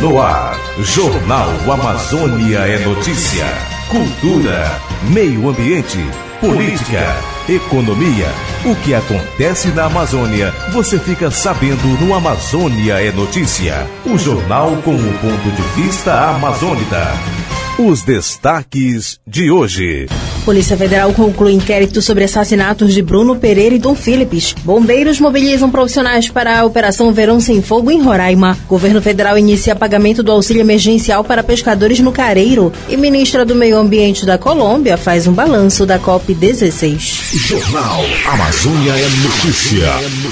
No ar, Jornal Amazônia é notícia, cultura, meio ambiente, política, economia. O que acontece na Amazônia, você fica sabendo no Amazônia é Notícia. O jornal com o ponto de vista amazônida. Os destaques de hoje. Polícia Federal conclui inquérito sobre assassinatos de Bruno Pereira e Dom Philips. Bombeiros mobilizam profissionais para a Operação Verão Sem Fogo em Roraima. Governo Federal inicia pagamento do auxílio emergencial para pescadores no Careiro. E ministra do Meio Ambiente da Colômbia faz um balanço da COP16. Jornal Amazônia é notícia.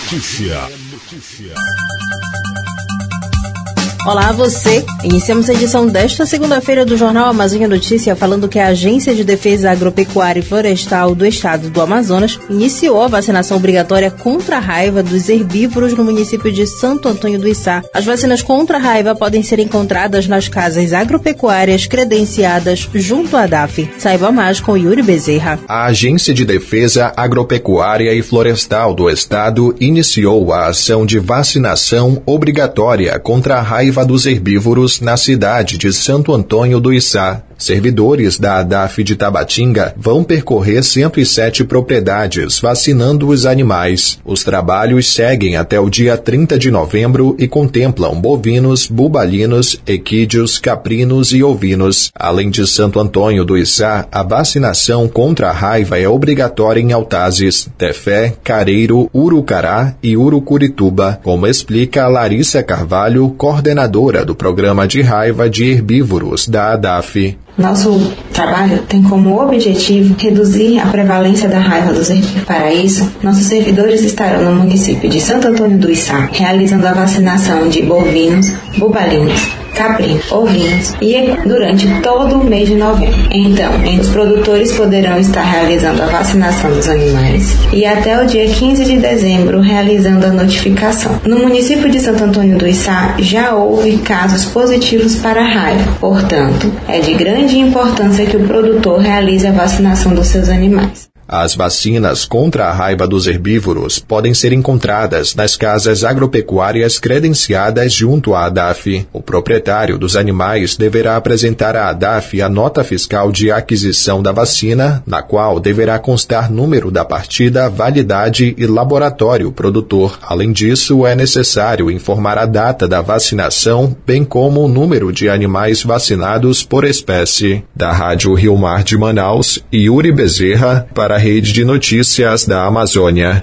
Olá, você! Iniciamos a edição desta segunda-feira do Jornal Amazônia Notícia falando que a Agência de Defesa Agropecuária e Florestal do Estado do Amazonas iniciou a vacinação obrigatória contra a raiva dos herbívoros no município de Santo Antônio do Içá. As vacinas contra a raiva podem ser encontradas nas casas agropecuárias credenciadas junto à ADAF. Saiba mais com Yuri Bezerra. A Agência de Defesa Agropecuária e Florestal do Estado iniciou a ação de vacinação obrigatória contra a raiva dos herbívoros na cidade de Santo Antônio do Içá. Servidores da ADAF de Tabatinga vão percorrer 107 propriedades vacinando os animais. Os trabalhos seguem até o dia 30 de novembro e contemplam bovinos, bubalinos, equídeos, caprinos e ovinos. Além de Santo Antônio do Içá, a vacinação contra a raiva é obrigatória em Altazes, Tefé, Careiro, Urucará e Urucurituba, como explica Larissa Carvalho, coordenadora do Programa de Raiva de Herbívoros da ADAF. Nosso trabalho tem como objetivo reduzir a prevalência da raiva dos herbívoros. Para isso, nossos servidores estarão no município de Santo Antônio do Içá, realizando a vacinação de bovinos, bubalinos, caprinos, ovinos e durante todo o mês de novembro. Então, os produtores poderão estar realizando a vacinação dos animais e até o dia 15 de dezembro realizando a notificação. No município de Santo Antônio do Içá já houve casos positivos para a raiva, portanto, é de grande importância que o produtor realize a vacinação dos seus animais. As vacinas contra a raiva dos herbívoros podem ser encontradas nas casas agropecuárias credenciadas junto à ADAF. O proprietário dos animais deverá apresentar à ADAF a nota fiscal de aquisição da vacina, na qual deverá constar número da partida, validade e laboratório produtor. Além disso, é necessário informar a data da vacinação, bem como o número de animais vacinados por espécie. Da Rádio Rio Mar de Manaus, Yuri Bezerra, para a Rede de Notícias da Amazônia.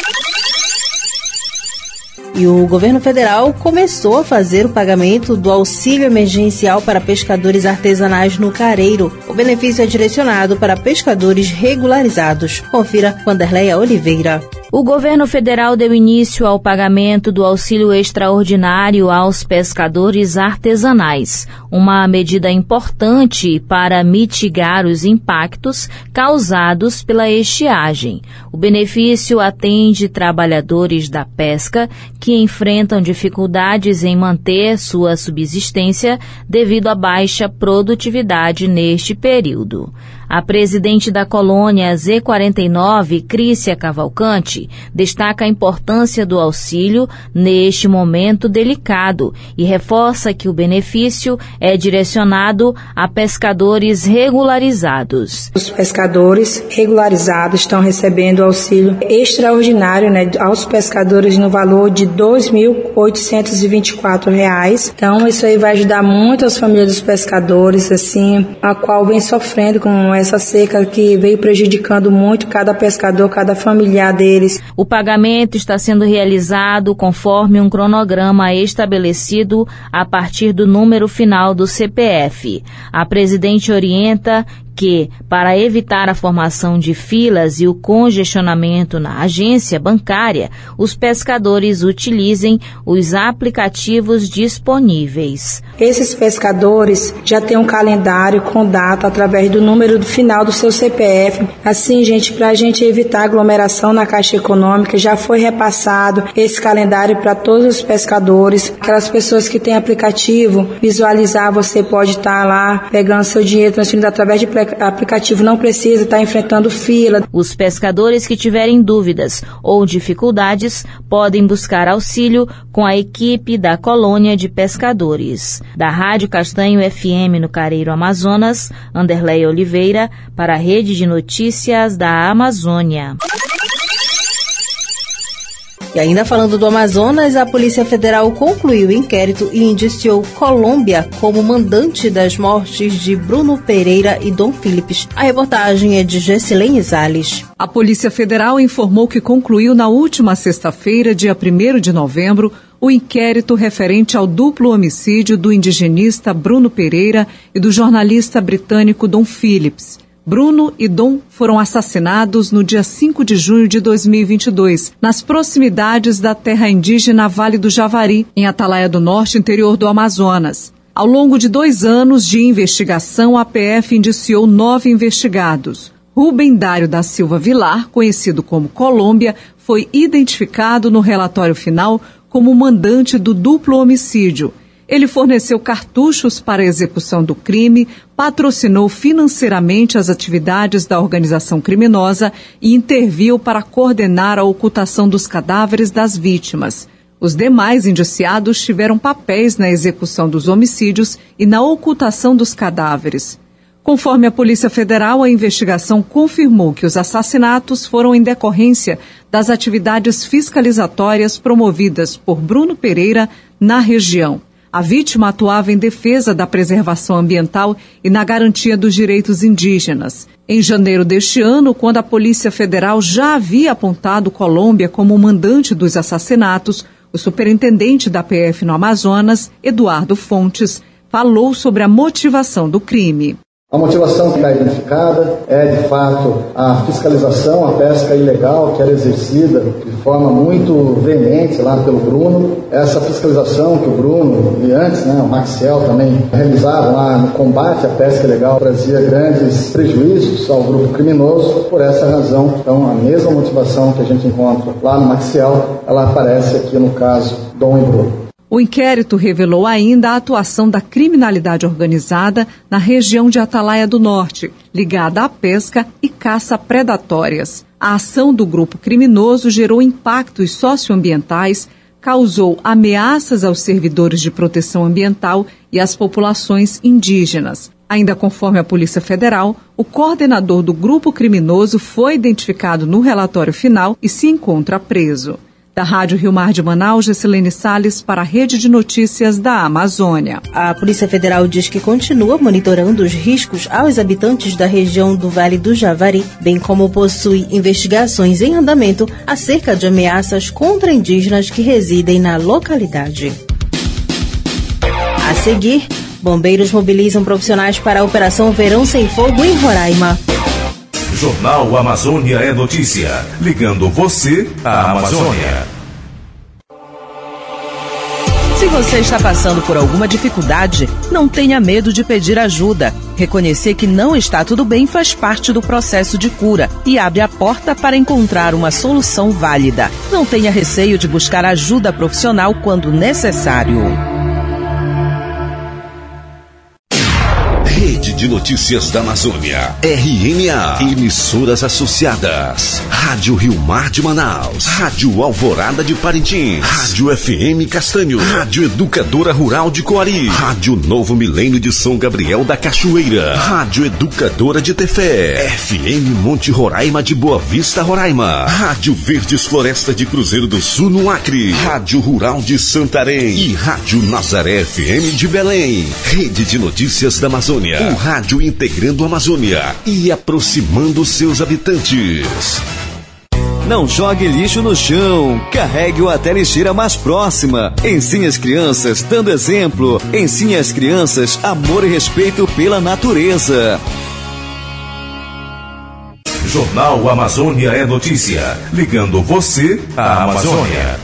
E o governo federal começou a fazer o pagamento do auxílio emergencial para pescadores artesanais no Careiro. O benefício é direcionado para pescadores regularizados. Confira Wanderleia Oliveira. O governo federal deu início ao pagamento do auxílio extraordinário aos pescadores artesanais, uma medida importante para mitigar os impactos causados pela estiagem. O benefício atende trabalhadores da pesca que enfrentam dificuldades em manter sua subsistência devido à baixa produtividade neste período. A presidente da colônia Z49, Crícia Cavalcante, destaca a importância do auxílio neste momento delicado e reforça que o benefício é direcionado a pescadores regularizados. Os pescadores regularizados estão recebendo auxílio extraordinário, aos pescadores no valor de R$ 2.824. Então, isso aí vai ajudar muito as famílias dos pescadores, assim, a qual vem sofrendo com essa seca que veio prejudicando muito cada pescador, cada familiar deles. O pagamento está sendo realizado conforme um cronograma estabelecido a partir do número final do CPF. A presidente orienta que, para evitar a formação de filas e o congestionamento na agência bancária, os pescadores utilizem os aplicativos disponíveis. Esses pescadores já têm um calendário com data através do número final do seu CPF. Assim, gente, para a gente evitar aglomeração na Caixa Econômica, já foi repassado esse calendário para todos os pescadores. Aquelas pessoas que têm aplicativo, visualizar, você pode estar lá pegando seu dinheiro transferido através de aplicativo não precisa estar enfrentando fila. Os pescadores que tiverem dúvidas ou dificuldades podem buscar auxílio com a equipe da Colônia de Pescadores. Da Rádio Castanho FM no Careiro, Amazonas, Anderleia Oliveira, para a Rede de Notícias da Amazônia. E ainda falando do Amazonas, a Polícia Federal concluiu o inquérito e indiciou Colômbia como mandante das mortes de Bruno Pereira e Dom Philips. A reportagem é de Gessilene Zales. A Polícia Federal informou que concluiu na última sexta-feira, dia 1º de novembro, o inquérito referente ao duplo homicídio do indigenista Bruno Pereira e do jornalista britânico Dom Philips. Bruno e Dom foram assassinados no dia 5 de junho de 2022, nas proximidades da terra indígena Vale do Javari, em Atalaia do Norte, interior do Amazonas. Ao longo de 2 anos de investigação, a PF indiciou 9 investigados. Rubem Dário da Silva Vilar, conhecido como Colômbia, foi identificado no relatório final como mandante do duplo homicídio. Ele forneceu cartuchos para a execução do crime, patrocinou financeiramente as atividades da organização criminosa e interviu para coordenar a ocultação dos cadáveres das vítimas. Os demais indiciados tiveram papéis na execução dos homicídios e na ocultação dos cadáveres. Conforme a Polícia Federal, a investigação confirmou que os assassinatos foram em decorrência das atividades fiscalizatórias promovidas por Bruno Pereira na região. A vítima atuava em defesa da preservação ambiental e na garantia dos direitos indígenas. Em janeiro deste ano, quando a Polícia Federal já havia apontado Colômbia como mandante dos assassinatos, o superintendente da PF no Amazonas, Eduardo Fontes, falou sobre a motivação do crime. A motivação que está identificada é, de fato, a fiscalização, a pesca ilegal que era exercida de forma muito veemente lá pelo Bruno. Essa fiscalização que o Bruno e antes, o Maxiel também realizavam lá no combate à pesca ilegal trazia grandes prejuízos ao grupo criminoso. Por essa razão, então, a mesma motivação que a gente encontra lá no Maxiel, ela aparece aqui no caso Dom e Bruno. O inquérito revelou ainda a atuação da criminalidade organizada na região de Atalaia do Norte, ligada à pesca e caça predatórias. A ação do grupo criminoso gerou impactos socioambientais, causou ameaças aos servidores de proteção ambiental e às populações indígenas. Ainda conforme a Polícia Federal, o coordenador do grupo criminoso foi identificado no relatório final e se encontra preso. Da Rádio Rio Mar de Manaus, Gessilene Salles para a Rede de Notícias da Amazônia. A Polícia Federal diz que continua monitorando os riscos aos habitantes da região do Vale do Javari, bem como possui investigações em andamento acerca de ameaças contra indígenas que residem na localidade. A seguir, bombeiros mobilizam profissionais para a Operação Verão Sem Fogo em Roraima. Jornal Amazônia é notícia, ligando você à Amazônia. Se você está passando por alguma dificuldade, não tenha medo de pedir ajuda. Reconhecer que não está tudo bem faz parte do processo de cura e abre a porta para encontrar uma solução válida. Não tenha receio de buscar ajuda profissional quando necessário. Rede de Notícias da Amazônia, RNA, emissoras associadas, Rádio Rio Mar de Manaus, Rádio Alvorada de Parintins, Rádio FM Castanho, Rádio Educadora Rural de Coari, Rádio Novo Milênio de São Gabriel da Cachoeira, Rádio Educadora de Tefé, FM Monte Roraima de Boa Vista, Roraima, Rádio Verdes Floresta de Cruzeiro do Sul no Acre, Rádio Rural de Santarém e Rádio Nazaré FM de Belém. Rede de Notícias da Amazônia, o rádio integrando a Amazônia e aproximando seus habitantes. Não jogue lixo no chão, carregue-o até a lixeira mais próxima. Ensine as crianças dando exemplo. Ensine às crianças amor e respeito pela natureza. Jornal Amazônia é notícia, ligando você à Amazônia.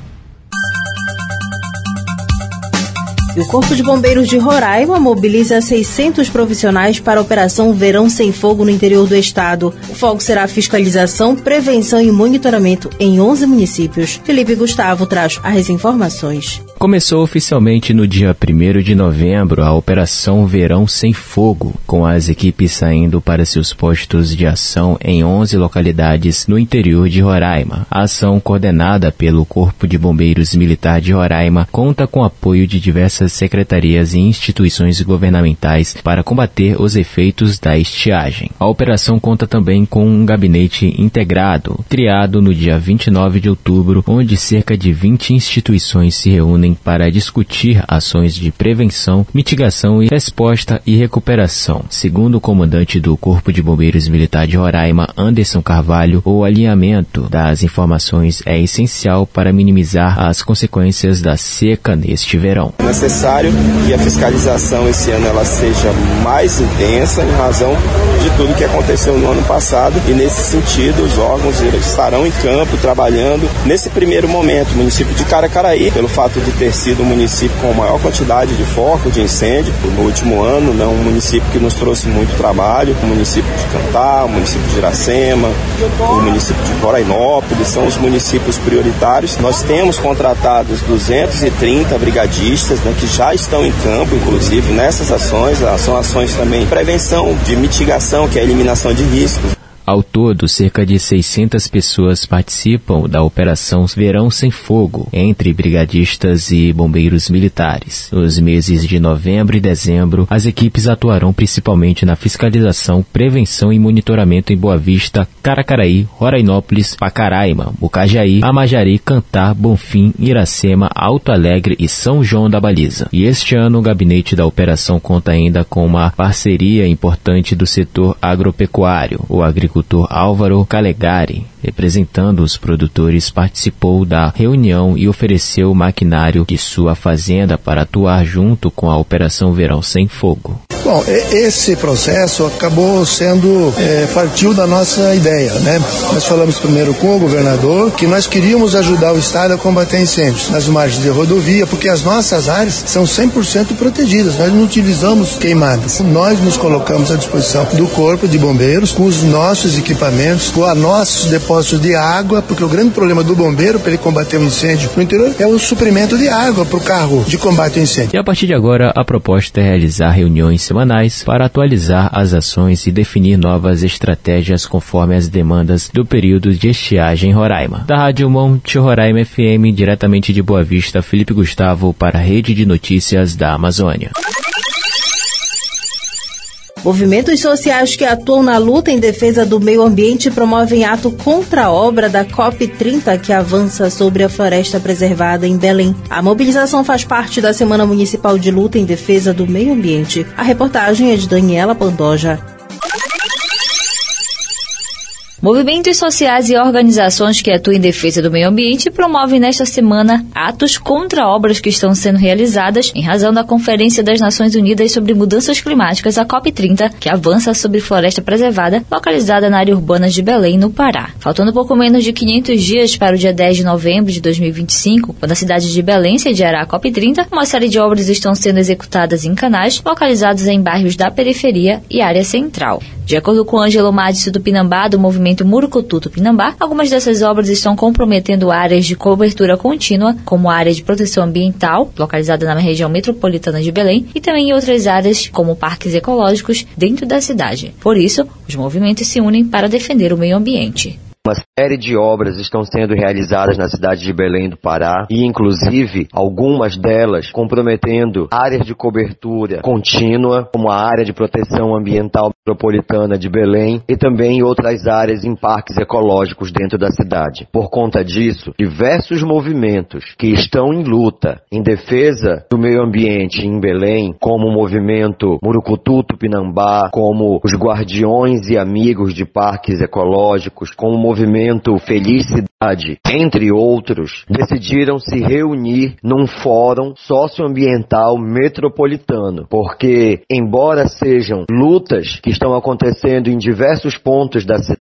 E o Corpo de Bombeiros de Roraima mobiliza 600 profissionais para a Operação Verão Sem Fogo no interior do estado. O foco será fiscalização, prevenção e monitoramento em 11 municípios. Felipe Gustavo traz as informações. Começou oficialmente no dia 1º de novembro a Operação Verão Sem Fogo, com as equipes saindo para seus postos de ação em 11 localidades no interior de Roraima. A ação, coordenada pelo Corpo de Bombeiros Militar de Roraima, conta com apoio de diversas secretarias e instituições governamentais para combater os efeitos da estiagem. A operação conta também com um gabinete integrado, criado no dia 29 de outubro, onde cerca de 20 instituições se reúnem para discutir ações de prevenção, mitigação e resposta e recuperação. Segundo o comandante do Corpo de Bombeiros Militar de Roraima, Anderson Carvalho, o alinhamento das informações é essencial para minimizar as consequências da seca neste verão. É necessário que a fiscalização esse ano ela seja mais intensa em razão de tudo que aconteceu no ano passado, e nesse sentido os órgãos estarão em campo trabalhando. Nesse primeiro momento, o município de Caracaraí, pelo fato de ter sido o município com a maior quantidade de foco de incêndio no último ano, né, um município que nos trouxe muito trabalho, o município de Cantá, o município de Iracema, o município de Corainópolis, são os municípios prioritários. Nós temos contratados 230 brigadistas, né, que já estão em campo, inclusive, nessas ações. São ações também de prevenção, de mitigação, que é a eliminação de riscos. Ao todo, cerca de 600 pessoas participam da Operação Verão Sem Fogo, entre brigadistas e bombeiros militares. Nos meses de novembro e dezembro, as equipes atuarão principalmente na fiscalização, prevenção e monitoramento em Boa Vista, Caracaraí, Rorainópolis, Pacaraima, Mucajaí, Amajari, Cantá, Bonfim, Iracema, Alto Alegre e São João da Baliza. E este ano, o gabinete da operação conta ainda com uma parceria importante do setor agropecuário. O agricultor Álvaro Calegari, representando os produtores, participou da reunião e ofereceu o maquinário de sua fazenda para atuar junto com a Operação Verão Sem Fogo. Bom, esse processo acabou sendo, partiu da nossa ideia, né? Nós falamos primeiro com o governador que nós queríamos ajudar o estado a combater incêndios nas margens de rodovia, porque as nossas áreas são 100% protegidas, nós não utilizamos queimadas. Nós nos colocamos à disposição do Corpo de Bombeiros com os nossos equipamentos, com os nossos depósitos de água, porque o grande problema do bombeiro para ele combater um incêndio no interior é o suprimento de água para o carro de combate ao incêndio. E a partir de agora, a proposta é realizar reuniões semanais para atualizar as ações e definir novas estratégias conforme as demandas do período de estiagem em Roraima. Da Rádio Monte Roraima FM, diretamente de Boa Vista, Felipe Gustavo para a Rede de Notícias da Amazônia. Movimentos sociais que atuam na luta em defesa do meio ambiente promovem ato contra a obra da COP30 que avança sobre a floresta preservada em Belém. A mobilização faz parte da Semana Municipal de Luta em Defesa do Meio Ambiente. A reportagem é de Daniela Pandoja. Movimentos sociais e organizações que atuam em defesa do meio ambiente promovem nesta semana atos contra obras que estão sendo realizadas em razão da Conferência das Nações Unidas sobre Mudanças Climáticas, a COP30, que avança sobre floresta preservada, localizada na área urbana de Belém, no Pará. Faltando pouco menos de 500 dias para o dia 10 de novembro de 2025, quando a cidade de Belém sediará a COP30, uma série de obras estão sendo executadas em canais localizados em bairros da periferia e área central. De acordo com Ângelo Madici Tupinambá, do movimento Murucutu Tupinambá, algumas dessas obras estão comprometendo áreas de cobertura contínua, como a área de proteção ambiental, localizada na região metropolitana de Belém, e também em outras áreas, como parques ecológicos, dentro da cidade. Por isso, os movimentos se unem para defender o meio ambiente. Uma série de obras estão sendo realizadas na cidade de Belém do Pará e, inclusive, algumas delas comprometendo áreas de cobertura contínua, como a área de proteção ambiental metropolitana de Belém e também outras áreas em parques ecológicos dentro da cidade. Por conta disso, diversos movimentos que estão em luta em defesa do meio ambiente em Belém, como o movimento Murucutu Tupinambá, como os Guardiões e Amigos de Parques Ecológicos, como o movimento Felicidade, entre outros, decidiram se reunir num fórum socioambiental metropolitano, porque, embora sejam lutas que estão acontecendo em diversos pontos da cidade,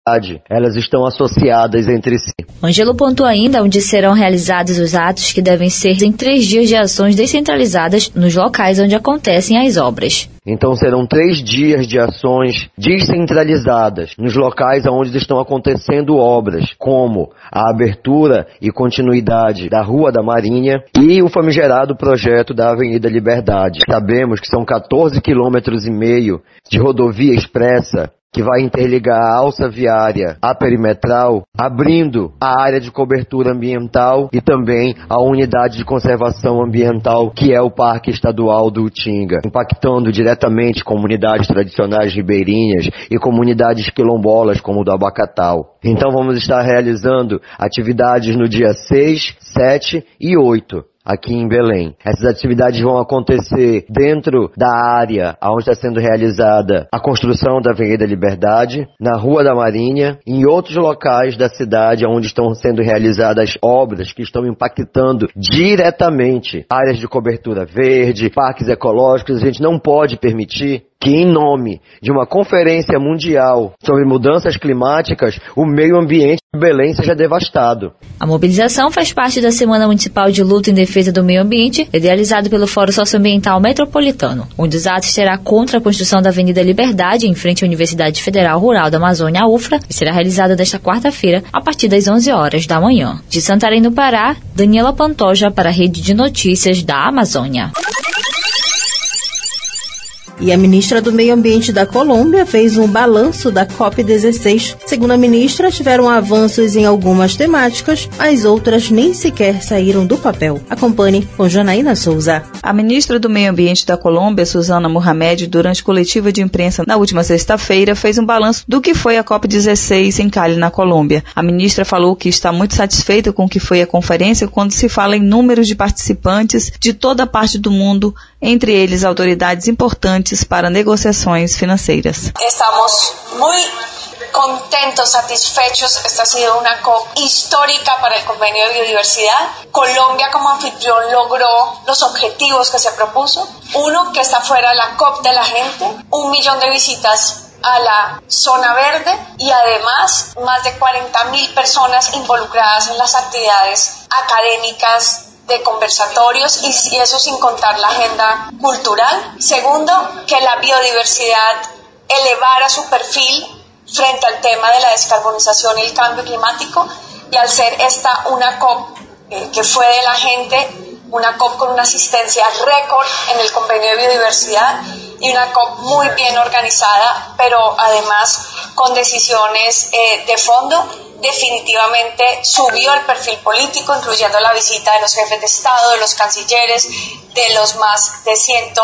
elas estão associadas entre si. Ângelo pontua ainda onde serão realizados os atos, que devem ser em 3 dias de ações descentralizadas nos locais onde acontecem as obras. Então serão 3 dias de ações descentralizadas nos locais onde estão acontecendo obras, como a abertura e continuidade da Rua da Marinha e o famigerado projeto da Avenida Liberdade. Sabemos que são 14,5 quilômetros de rodovia expressa que vai interligar a alça viária à perimetral, abrindo a área de cobertura ambiental e também a unidade de conservação ambiental, que é o Parque Estadual do Utinga, impactando diretamente comunidades tradicionais ribeirinhas e comunidades quilombolas como o do Abacatal. Então vamos estar realizando atividades no dia 6, 7 e 8. Aqui em Belém. Essas atividades vão acontecer dentro da área onde está sendo realizada a construção da Avenida Liberdade, na Rua da Marinha e em outros locais da cidade onde estão sendo realizadas obras que estão impactando diretamente áreas de cobertura verde, parques ecológicos. A gente não pode permitir que, em nome de uma conferência mundial sobre mudanças climáticas, o meio ambiente de Belém seja devastado. A mobilização faz parte da Semana Municipal de Luta em Defesa do Meio Ambiente, idealizado pelo Fórum Socioambiental Metropolitano. Um dos atos será contra a construção da Avenida Liberdade, em frente à Universidade Federal Rural da Amazônia, a UFRA, e será realizada nesta quarta-feira, a partir das 11 horas da manhã. De Santarém, no Pará, Daniela Pantoja para a Rede de Notícias da Amazônia. E a ministra do Meio Ambiente da Colômbia fez um balanço da COP16. Segundo a ministra, tiveram avanços em algumas temáticas, as outras nem sequer saíram do papel. Acompanhe com Janaína Souza. A ministra do Meio Ambiente da Colômbia, Susana Mohamed, durante coletiva de imprensa na última sexta-feira, fez um balanço do que foi a COP16 em Cali, na Colômbia. A ministra falou que está muito satisfeita com o que foi a conferência quando se fala em números de participantes de toda a parte do mundo, entre eles autoridades importantes para negociações financeiras. Estamos muy contentos, satisfechos. Esta ha sido una COP histórica para el Convenio de Biodiversidad. Colombia como anfitrión logró los objetivos que se propuso. Uno, que está fuera la COP de la gente, 1 millón de visitas a la zona verde y además más de 40.000 personas involucradas en las actividades académicas de conversatorios y eso sin contar la agenda cultural. Segundo, que la biodiversidad elevara su perfil frente al tema de la descarbonización y el cambio climático, y al ser esta una COP que fue de la gente, una COP con una asistencia récord en el Convenio de Biodiversidad y una COP muy bien organizada, pero además con decisiones de fondo, definitivamente subió el perfil político, incluyendo la visita de los jefes de Estado, de los cancilleres, de los más de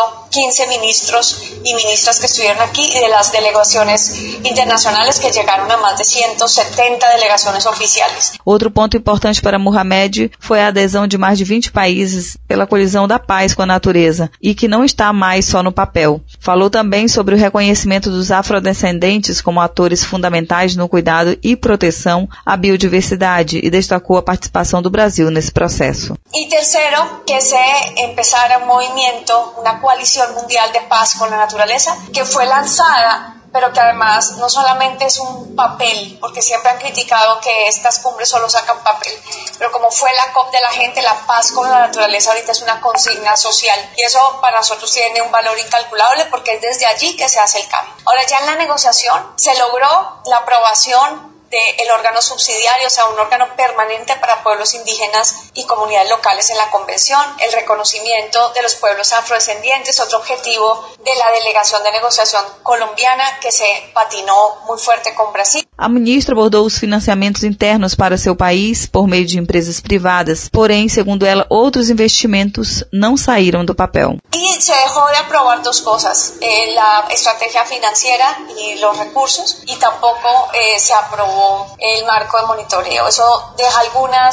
115 ministros y ministras que estuvieron aquí y de las delegaciones internacionales que llegaron a más de 170 delegaciones oficiales. Outro ponto importante para Mohamed foi a adesão de mais de 20 países pela colisão da paz com a natureza e que não está mais só no papel. Falou também sobre o reconhecimento dos afrodescendentes como atores fundamentais no cuidado e proteção à biodiversidade e destacou a participação do Brasil nesse processo. Y tercero, que se empezara un movimiento, una coalición mundial de paz con la naturaleza, que fue lanzada, pero que además no solamente es un papel, porque siempre han criticado que estas cumbres solo sacan papel, pero como fue la COP de la gente, la paz con la naturaleza ahorita es una consigna social y eso para nosotros tiene un valor incalculable porque es desde allí que se hace el cambio. Ahora ya en la negociación se logró la aprobación del órgano subsidiario, o sea, un órgano permanente para pueblos indígenas y comunidades locales en la convención, el reconocimiento de los pueblos afrodescendientes, otro objetivo de la delegación de negociación colombiana que se patinó muy fuerte con Brasil. A ministra abordou os financiamentos internos para seu país por meio de empresas privadas, porém, segundo ela, outros investimentos não saíram do papel. Y se dejó de aprobar dos cosas, la estrategia financiera y los recursos, y tampoco se aprobó el marco de monitoreo. Eso deja algunas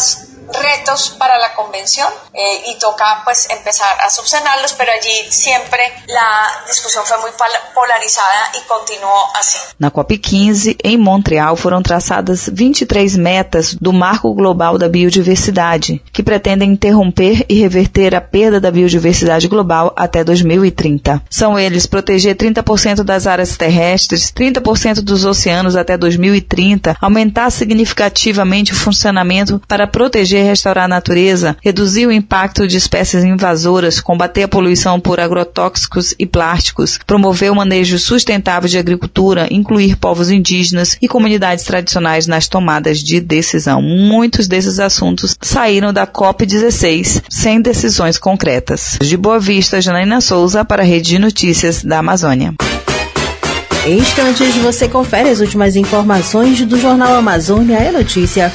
retos para la convención y toca pues empezar a subsanarlos, pero allí siempre la discusión fue muy polarizada y continuó así. Na COP15, em Montreal, foram traçadas 23 metas do Marco Global da Biodiversidade, que pretendem interromper e reverter a perda da biodiversidade global até 2030. São eles proteger 30% das áreas terrestres, 30% dos oceanos até 2030, aumentar significativamente o funcionamento para proteger e restaurar a natureza, reduzir o impacto de espécies invasoras, combater a poluição por agrotóxicos e plásticos, promover o manejo sustentável de agricultura, incluir povos indígenas e comunidades tradicionais nas tomadas de decisão. Muitos desses assuntos saíram da COP16 sem decisões concretas. De Boa Vista, Janaína Souza para a Rede de Notícias da Amazônia. Em instantes você confere as últimas informações do Jornal Amazônia é Notícia.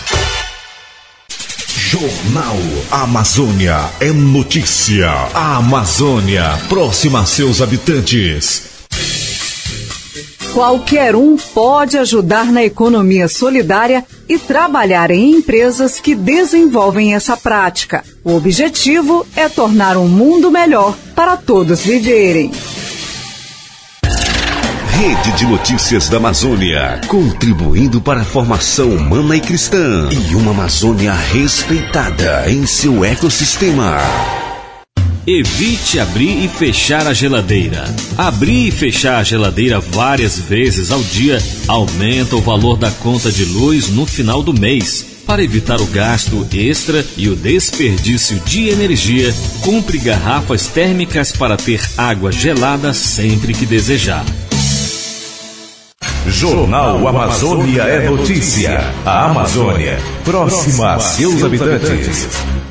Jornal Amazônia é notícia. A Amazônia, próxima a seus habitantes. Qualquer um pode ajudar na economia solidária e trabalhar em empresas que desenvolvem essa prática. O objetivo é tornar um mundo melhor para todos viverem. Rede de Notícias da Amazônia, contribuindo para a formação humana e cristã e uma Amazônia respeitada em seu ecossistema. Evite abrir e fechar a geladeira. Abrir e fechar a geladeira várias vezes ao dia aumenta o valor da conta de luz no final do mês. Para evitar o gasto extra e o desperdício de energia, compre garrafas térmicas para ter água gelada sempre que desejar. Jornal Amazônia é notícia. A Amazônia, próxima a seus habitantes.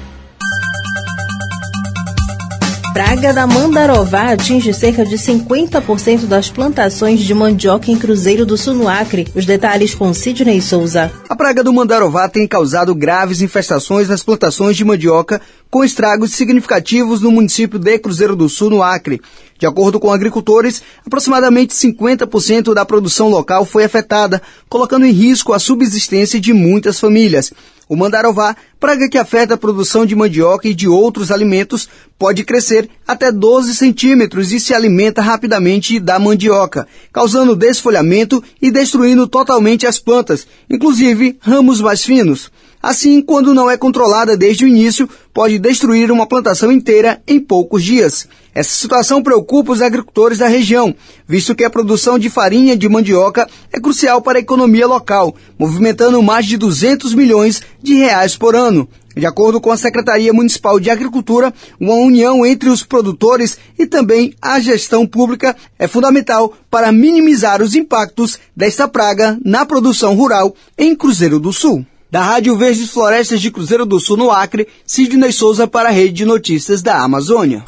Praga da mandarová atinge cerca de 50% das plantações de mandioca em Cruzeiro do Sul, no Acre. Os detalhes com Sidney Souza. A praga do mandarová tem causado graves infestações nas plantações de mandioca, com estragos significativos no município de Cruzeiro do Sul, no Acre. De acordo com agricultores, aproximadamente 50% da produção local foi afetada, colocando em risco a subsistência de muitas famílias. O mandarová, praga que afeta a produção de mandioca e de outros alimentos, pode crescer até 12 centímetros e se alimenta rapidamente da mandioca, causando desfolhamento e destruindo totalmente as plantas, inclusive ramos mais finos. Assim, quando não é controlada desde o início, pode destruir uma plantação inteira em poucos dias. Essa situação preocupa os agricultores da região, visto que a produção de farinha de mandioca é crucial para a economia local, movimentando mais de 200 milhões de reais por ano. De acordo com a Secretaria Municipal de Agricultura, uma união entre os produtores e também a gestão pública é fundamental para minimizar os impactos desta praga na produção rural em Cruzeiro do Sul. Da Rádio Verdes Florestas de Cruzeiro do Sul, no Acre, Sidney Souza para a Rede de Notícias da Amazônia.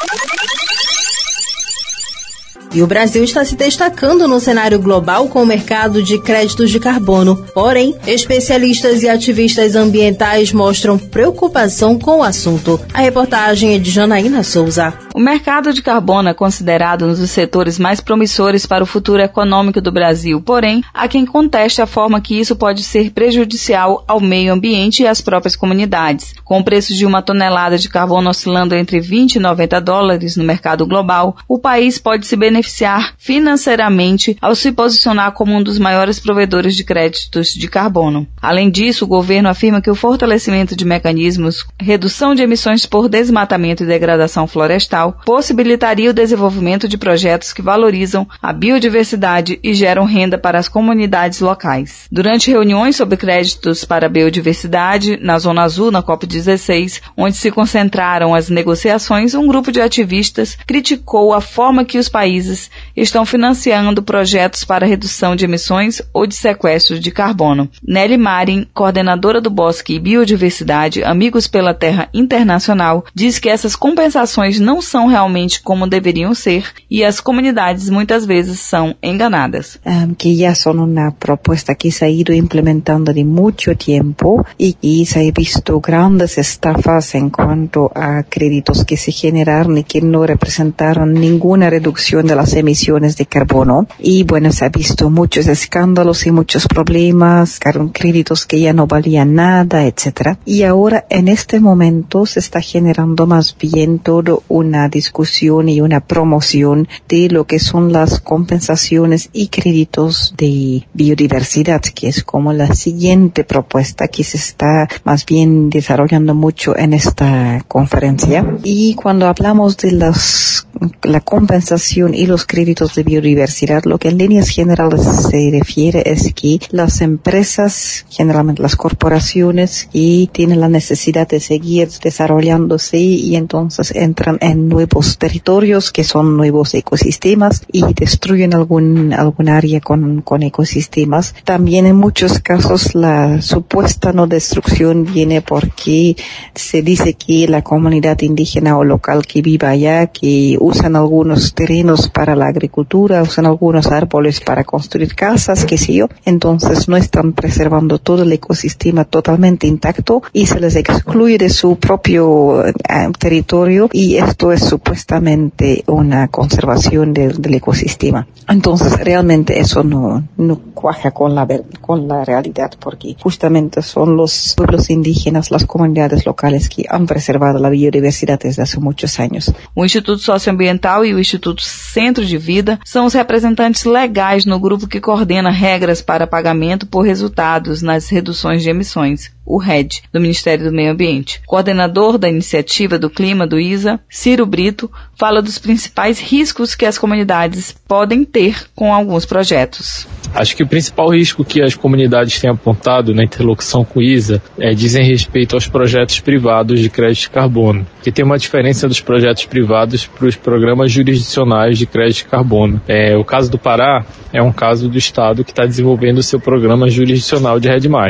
E o Brasil está se destacando no cenário global com o mercado de créditos de carbono. Porém, especialistas e ativistas ambientais mostram preocupação com o assunto. A reportagem é de Janaína Souza. O mercado de carbono é considerado um dos setores mais promissores para o futuro econômico do Brasil. Porém, há quem conteste a forma que isso pode ser prejudicial ao meio ambiente e às próprias comunidades. Com o preço de uma tonelada de carbono oscilando entre 20 e 90 dólares no mercado global, o país pode se beneficiar financeiramente ao se posicionar como um dos maiores provedores de créditos de carbono. Além disso, o governo afirma que o fortalecimento de mecanismos, redução de emissões por desmatamento e degradação florestal, possibilitaria o desenvolvimento de projetos que valorizam a biodiversidade e geram renda para as comunidades locais. Durante reuniões sobre créditos para a biodiversidade, na Zona Azul, na COP16, onde se concentraram as negociações, um grupo de ativistas criticou a forma que os países estão financiando projetos para redução de emissões ou de sequestro de carbono. Nelly Marin, coordenadora do Bosque e Biodiversidade Amigos pela Terra Internacional, diz que essas compensações não são realmente como deveriam ser e as comunidades muitas vezes são enganadas. Que já são uma proposta que se ha ido implementando de muito tempo e se ha visto grandes estafas en cuanto a créditos que se generaron y que no representaron ninguna reducción de las emisiones de carbono. Y bueno, se ha visto muchos escándalos y muchos problemas, créditos que ya no valían nada, etcétera. Y ahora, en este momento, se está generando más bien toda una discusión y una promoción de lo que son las compensaciones y créditos de biodiversidad, que es como la siguiente propuesta que se está más bien desarrollando mucho en esta conferencia. Y cuando hablamos de la compensación y los créditos de biodiversidad, lo que en líneas generales se refiere es que las empresas, generalmente las corporaciones, y tienen la necesidad de seguir desarrollándose y entonces entran en nuevos territorios que son nuevos ecosistemas y destruyen algún área con ecosistemas. También en muchos casos la supuesta no destrucción viene porque se dice que la comunidad indígena o local que vive allá, que usan algunos terrenos para la agricultura, usan algunos árboles para construir casas, qué sé yo, entonces no están preservando todo el ecosistema totalmente intacto y se les excluye de su propio territorio, y esto es supuestamente una conservación del ecosistema. Entonces realmente eso no cuaja con la realidad, porque justamente son los pueblos indígenas, las comunidades locales que han preservado la biodiversidade desde há muitos anos. O Instituto Socioambiental e o Instituto Centro de Vida são os representantes legais no grupo que coordena regras para pagamento por resultados nas reduções de emissões, o RED, do Ministério do Meio Ambiente. O coordenador da Iniciativa do Clima do ISA, Ciro Brito, fala dos principais riscos que as comunidades podem ter com alguns projetos. Acho que o principal risco que as comunidades têm apontado na interlocução com o ISA dizem respeito aos projetos privados de crédito de carbono, que tem uma diferença dos projetos privados para os programas jurisdicionais de crédito de carbono. O caso do Pará é um caso do Estado que está desenvolvendo o seu programa jurisdicional de RED+.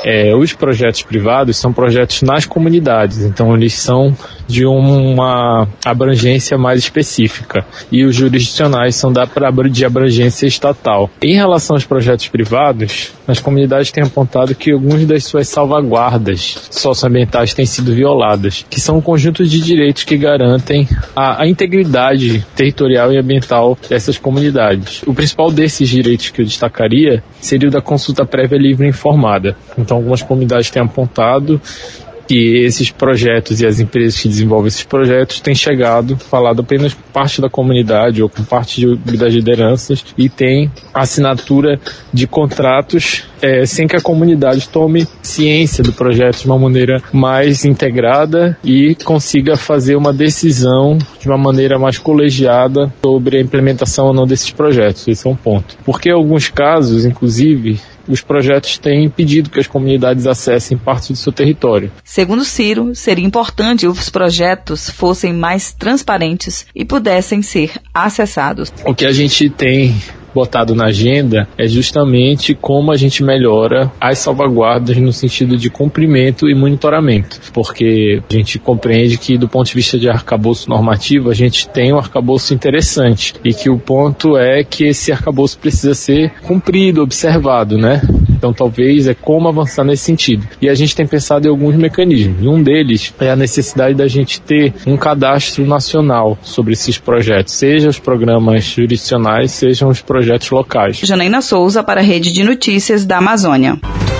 Os projetos privados são projetos nas comunidades, então eles são de uma abrangência mais específica, e os jurisdicionais são de abrangência estatal. Em relação aos projetos privados, as comunidades têm apontado que algumas das suas salvaguardas socioambientais têm sido violadas, que são conjuntos de direitos que garantem a integridade territorial e ambiental dessas comunidades. O principal desses direitos que eu destacaria seria o da consulta prévia livre e informada. Então, algumas comunidades têm apontado que esses projetos e as empresas que desenvolvem esses projetos têm falado apenas com parte da comunidade ou com parte das lideranças, e tem assinatura de contratos sem que a comunidade tome ciência do projeto de uma maneira mais integrada e consiga fazer uma decisão de uma maneira mais colegiada sobre a implementação ou não desses projetos. Esse é um ponto. Porque em alguns casos, inclusive, os projetos têm impedido que as comunidades acessem parte do seu território. Segundo Ciro, seria importante que os projetos fossem mais transparentes e pudessem ser acessados. O que a gente tem botado na agenda é justamente como a gente melhora as salvaguardas no sentido de cumprimento e monitoramento, porque a gente compreende que, do ponto de vista de arcabouço normativo, a gente tem um arcabouço interessante, e que o ponto é que esse arcabouço precisa ser cumprido, observado, né? Então talvez como avançar nesse sentido. E a gente tem pensado em alguns mecanismos. Um deles é a necessidade da gente ter um cadastro nacional sobre esses projetos, seja os programas jurisdicionais, sejam os projetos locais. Janaína Souza para a Rede de Notícias da Amazônia.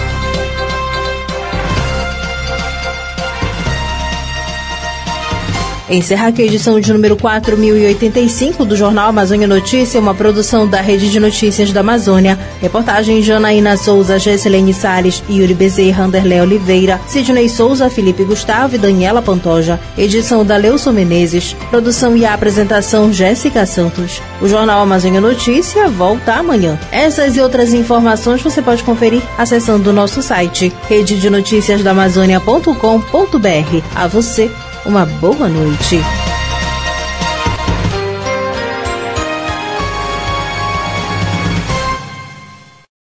Encerra aqui a edição de número 4085 do Jornal Amazônia Notícia, uma produção da Rede de Notícias da Amazônia. Reportagem Janaína Souza, Gesselene Salles, Yuri Bezerra, Anderlé Oliveira, Sidney Souza, Felipe Gustavo e Daniela Pantoja. Edição da Leuson Menezes. Produção e apresentação Jéssica Santos. O Jornal Amazônia Notícia volta amanhã. Essas e outras informações você pode conferir acessando o nosso site rededenoticiasdaamazônia.com.br. A você, uma boa noite.